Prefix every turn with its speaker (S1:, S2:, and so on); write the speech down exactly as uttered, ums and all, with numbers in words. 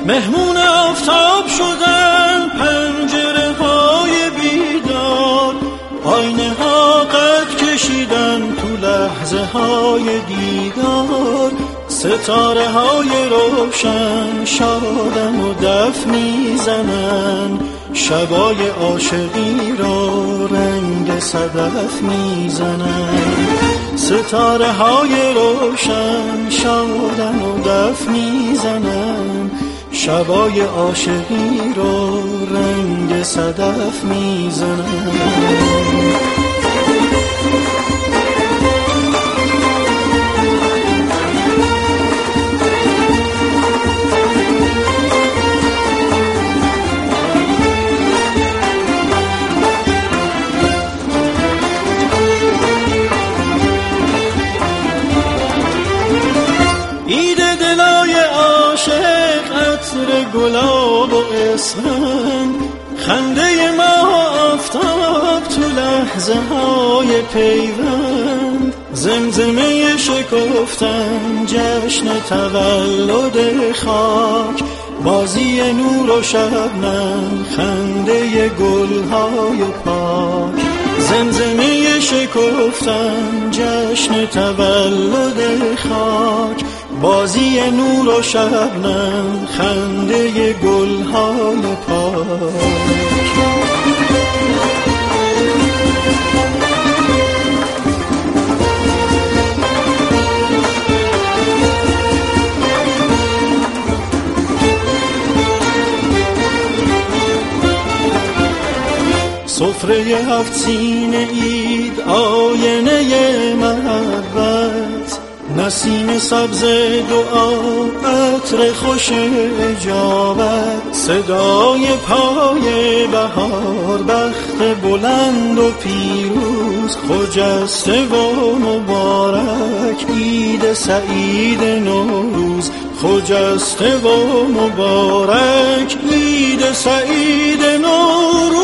S1: مهمون آفتاب شدن پنجره های بیدار، آینه ها قد کشیدن تو لحظه های دیدار. ستاره های روشن شادن و دف میزنن، شبای عاشقی را رنگ صدف میزنن. ستاره های روشن شادن و دف میزنن، شبای عاشقی را رنگ صدف میزنن. گلاب و اسفند، خنده ما آفتاب تو لحظه های پیوند. زمزمه شکفتن جشن تولد خاک، بازی نور و شبنم خنده گلهای پاک. زمزمه شکفتن جشن تولد خاک، بازی نور و شبنم خنده گلهای پاک. سفره هفت سینه اید آینه محبت، نسیم سبز دعا عطر خوش اجابت. صدای پای بهار بخت بلند و پیروز، خجسته و مبارک عید سعید نوروز. خجسته و مبارک عید سعید نوروز.